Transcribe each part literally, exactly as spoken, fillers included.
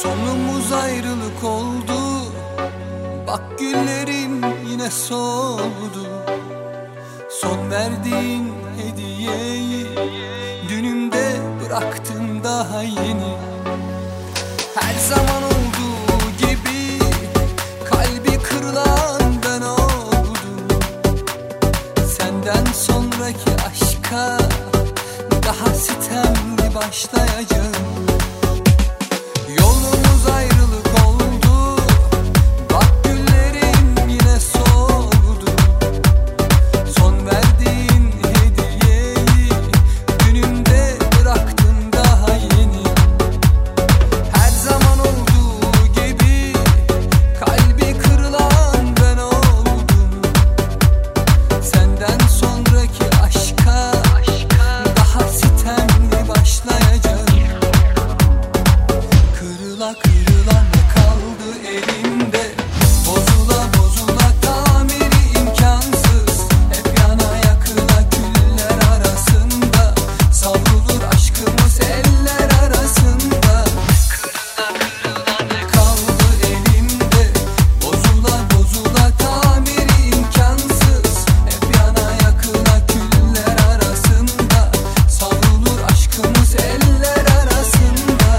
Sonumuz ayrılık oldu. Bak güllerim yine soldu. Son verdiğin hediyeyi dünümde bıraktım daha yeni. Her zaman olduğu gibi kalbi kırılan ben oldum. Senden sonraki aşka daha sitemli başlayacağım. Yolumuz ayrılık oldu. Bak güllerim yine soldu. Son verdiğin hediyeyi dünümde bıraktım daha yeni. Her zaman olduğu gibi kalbi kırılan ben oldum. Senden sonraki aşka daha sitemli başlayacağım. Kırıla kırıla ne kaldı elimde? Bozula bozula tamiri imkansız. Hep yana yakıla küller arasında savrulur aşkımız eller arasında. Kırıla kırıla ne kaldı elimde? Bozula bozula tamiri imkansız. Hep yana yakıla küller arasında savrulur aşkımız eller arasında.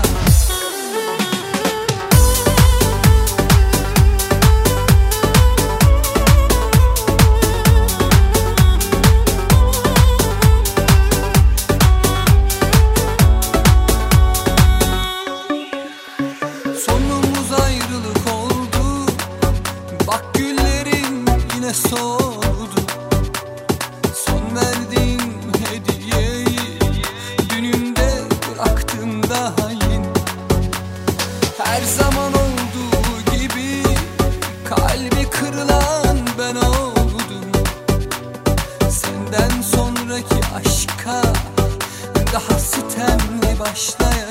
Sonumuz ayrılık oldu. Bak güllerim yine soldu. Son verdiğin hediyeyi dünümde bıraktım daha yeni. Her zaman olduğu gibi kalbi kırılan ben oldum. Senden sonraki aşka daha sitemli başlayan